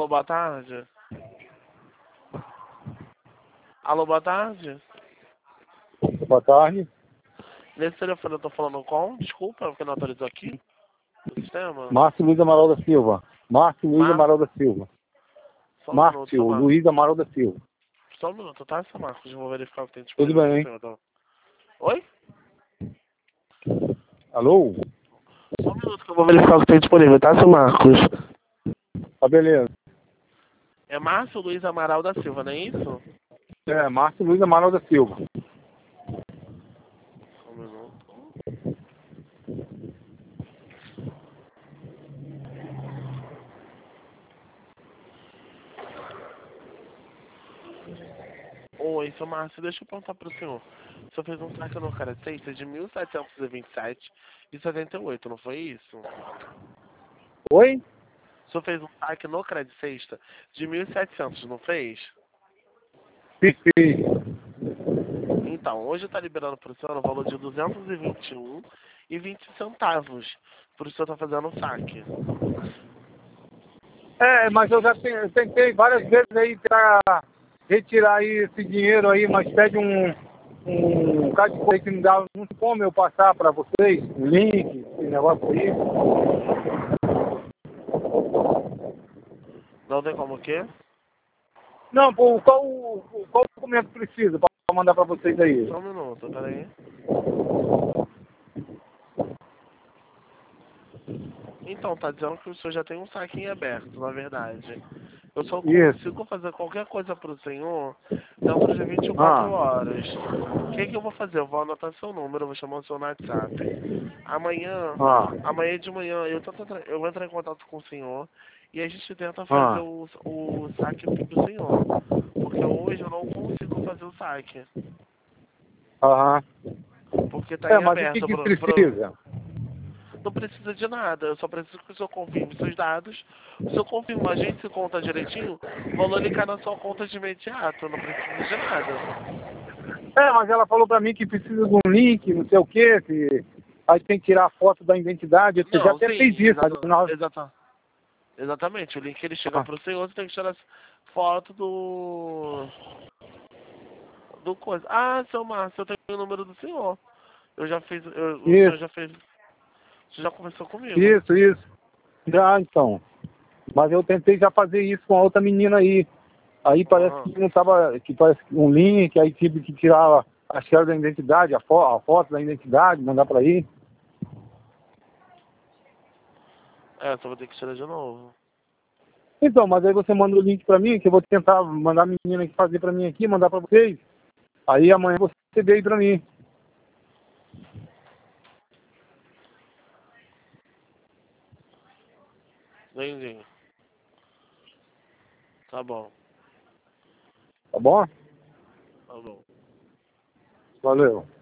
Alô, boa tarde. Alô, boa tarde. Boa tarde. Nesse telefone eu tô falando com? Desculpa, porque não autorizou aqui no sistema. Márcio Luiz Amaral da Silva. Márcio Luiz Márcio? Amaral da Silva. Só um minuto, Márcio seu Marcos. Luiz Amaral da Silva. Só um minuto, tá, seu Marcos? Eu vou verificar o que tem Tudo disponível pro bem? senhor, tá? Oi? Alô? Só um minuto que eu vou verificar o que tem disponível, tá, seu Marcos? Tá beleza. É Márcio Luiz Amaral da Silva, não é isso? É, Márcio Luiz Amaral da Silva. Só um minuto. Oi, seu Márcio, deixa eu perguntar pro senhor. O senhor fez um saque no cara sexta de 1.727,78, não foi isso? Oi? O senhor fez um saque no crédito sexta de 1.700, não fez? Fiz. Então, hoje está liberando para o senhor o valor de 221,20 centavos. Por isso eu estou fazendo o saque. É, mas eu já tentei várias vezes aí pra retirar aí esse dinheiro aí, mas pede um código aí que não dá, não sei como eu passar pra vocês, um link, esse negócio aí. Não tem como o quê? Não, pô, qual documento precisa pra mandar pra vocês aí? Só um minuto, peraí. Então, tá dizendo que o senhor já tem um saquinho aberto, na verdade. Eu só Isso. consigo fazer qualquer coisa para o senhor dentro de 24 horas. O que eu vou fazer? Eu vou anotar seu número, eu vou chamar o seu no WhatsApp. Amanhã de manhã, eu vou entrar em contato com o senhor e a gente tenta fazer o saque pro senhor. Porque hoje eu não consigo fazer o saque. Aham. Porque tá em Mas o aberto. que precisa? Não precisa de nada, eu só preciso que o senhor confirme seus dados. O senhor confirma a gente se conta direitinho, o valor ele cai na sua conta de imediato, não precisa de nada. Mas ela falou pra mim que precisa de um link, não sei o quê, que aí tem que tirar a foto da identidade. Você já até fez isso. Exatamente, o link ele chega pro senhor, você tem que tirar foto do coisa. Ah, seu Márcio, eu tenho o número do senhor. Eu já fiz, o senhor já fez, você já conversou comigo. Isso. Já, então. Mas eu tentei já fazer isso com a outra menina aí. Aí parece que não tava, que parece um link, aí tive que tirar a chave da identidade, a foto da identidade, mandar pra aí. Só vou ter que tirar de novo. Então, mas aí você manda o link pra mim, que eu vou tentar mandar a menina aqui fazer pra mim aqui, mandar pra vocês. Aí amanhã você veio pra mim. Entendi. Tá bom. Tá bom? Tá bom. Valeu.